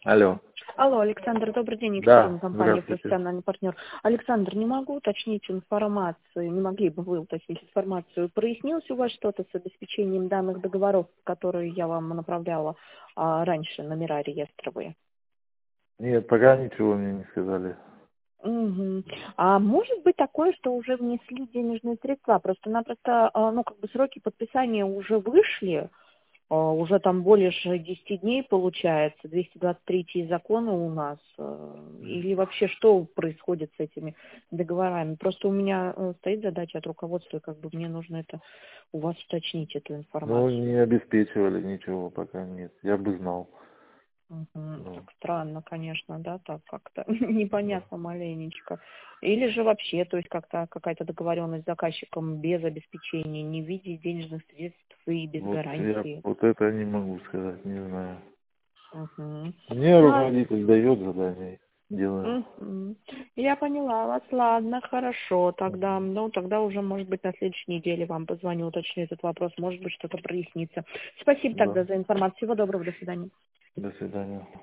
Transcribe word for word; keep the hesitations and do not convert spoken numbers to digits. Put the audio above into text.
Алло. Алло, Александр, добрый день, Да, Екатерина, компания здравствуйте. «Профессиональный партнер». Александр, не могу уточнить информацию, не могли бы вы уточнить информацию. Прояснилось у вас что-то с обеспечением данных договоров, которые я вам направляла а, раньше, номера реестровые? Нет, пока ничего мне не сказали. Мгм. А может быть такое, что уже внесли денежные средства, просто-напросто, а, ну, как бы сроки подписания уже вышли, а, уже там более же десяти дней получается, двести двадцать третий закон у нас, э, или вообще что происходит с этими договорами? Просто у меня э, стоит задача от руководства, как бы мне нужно это у вас уточнить, эту Ну, информацию. не обеспечивали ничего пока нет. Я бы знал. Мгм. Так Ну, странно, конечно, да, так как-то да. непонятно маленечко. Или же вообще, то есть как-то какая-то договоренность с заказчиком без обеспечения, не в виде денежных средств и без Вот я гарантии. вот это не могу сказать, не знаю. Мгм. Мне Ладно. руководитель дает задание, делаю. Мгм. Я поняла вас, ладно, хорошо, тогда, Мгм. ну, тогда уже, может быть, на следующей неделе вам позвоню, уточню этот вопрос, может быть, что-то прояснится. Спасибо тогда Да. за информацию, всего доброго, до свидания. До свидания.